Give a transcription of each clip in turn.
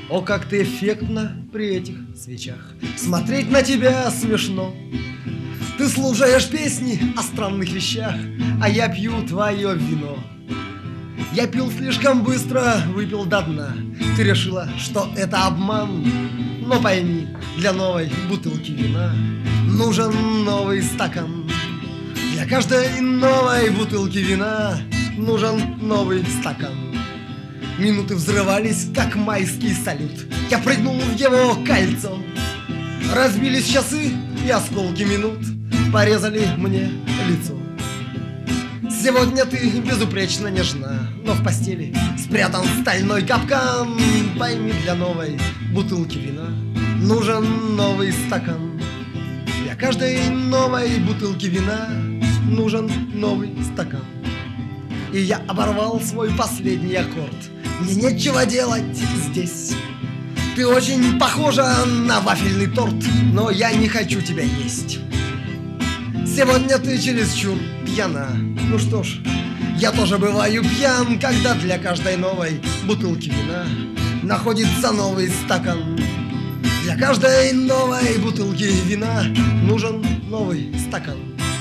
О, как ты эффектно при этих свечах. Смотреть на тебя смешно. Ты слушаешь песни о странных вещах, а я пью твое вино. Я пил слишком быстро, выпил до дна. Ты решила, что это обман. Но пойми, для новой бутылки вина нужен новый стакан. Для каждой новой бутылки вина нужен новый стакан. Минуты взрывались, как майский салют. Я прыгнул в его кольцо. Разбились часы, и осколки минут порезали мне лицо. Сегодня ты безупречно нежна, но в постели спрятан стальной капкан. Пойми, для новой бутылки вина нужен новый стакан. Для каждой новой бутылки вина нужен новый стакан. И я оборвал свой последний аккорд. Мне нечего делать здесь. Ты очень похожа на вафельный торт, но я не хочу тебя есть. Сегодня ты чересчур пьяна. Ну что ж, я тоже бываю пьян, когда для каждой новой бутылки вина находится новый стакан. Для каждой новой бутылки вина нужен новый стакан.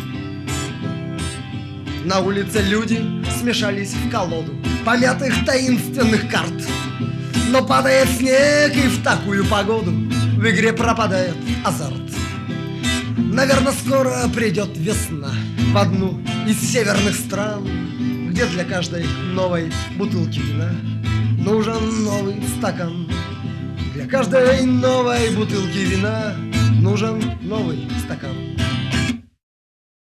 На улице люди смешались в колоду помятых таинственных карт. Но падает снег, и в такую погоду в игре пропадает азарт. Наверное, скоро придет весна в одну из северных стран, где для каждой новой бутылки вина нужен новый стакан. Для каждой новой бутылки вина нужен новый стакан.